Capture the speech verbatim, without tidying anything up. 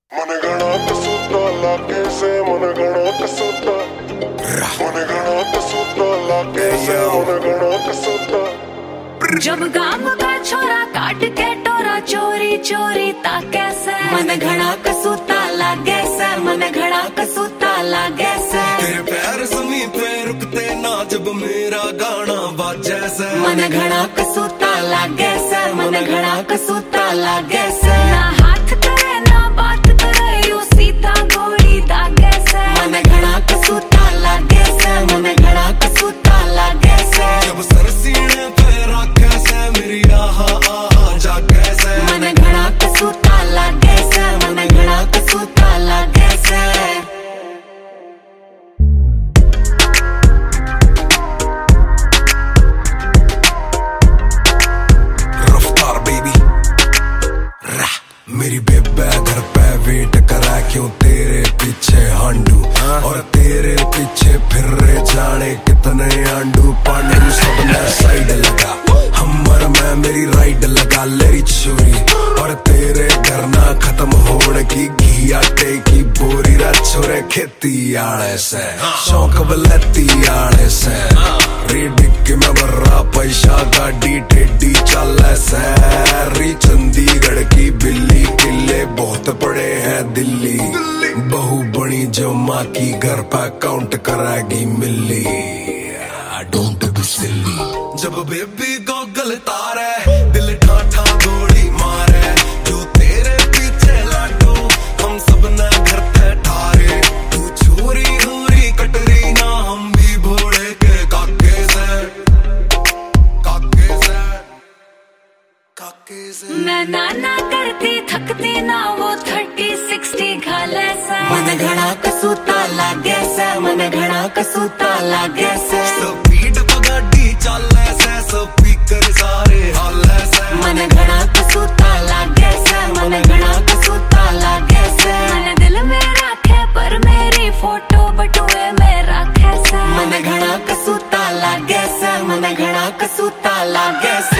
मन घना कसूता लागे से मन घना कसूता मन घना कसूता लागे से मन घना कसूता। जब गांव का छोरा काट के टोरा चोरी चोरी ताके से मन घना कसूता लागे से मन घना कसूता लागे से। तेरे पैर ज़मीं पे रुकते ना जब मेरा गाना बाजे से मन घना कसूता लागे से मन घना कसूता लागे से। ना हाथ करे ना बात करे यू सीता गोली दागे से मन घना कसूता लागे से मन घना कसूता लागे से। जब सर सीने पे रखे से मेरी आहा आहा जागे से मन घना कसूता लागे से मन घना कसूता लागे से। रफ्तार बेबी मेरी बेबे घर पे वेट करा क्यों तेरे पीछे हांडू और तेरे पीछे फिर जाने कितने आंडू पांडू सबने साइड लगा हमर में मेरी राइड लगा लेरी छोरी और तेरे घर ना खत्म होने की घी आटे की बोरी रा छोरे खेती आले से शौक बलती आले से रिडिक में बर्रा पैसा गाड़ी टेडी चले से री चंडीगढ़ की बिल्ली किले बहुत बड़े हैं दिल्ली बहु बड़ी जो माँ की घर पे काउंट कराएगी मिली डोंट बी सिली। जब बेबी गॉगल तारे दिल ठाठा गोली मारे जो तेरे पीछे लाडो हम सब न घर पे ठारे तू छोरी होरी कटरी ना हम भी भोले के काके से काके से काके से। मैं नाना करती थकती ना वो थर्टी सिक्सटी घाले से मन घना कसूता लागे से मन घना कसूता लागे से। स्पीड पगाड़ी चले से स्पीकर सारे हाले से मन घना कसूता लागे से मन घना कसूता लागे से। मन दिल में रखे पर मेरी फोटो बटुए में रखे से मन घना कसूता लागे से मन घना कसूता लागे से।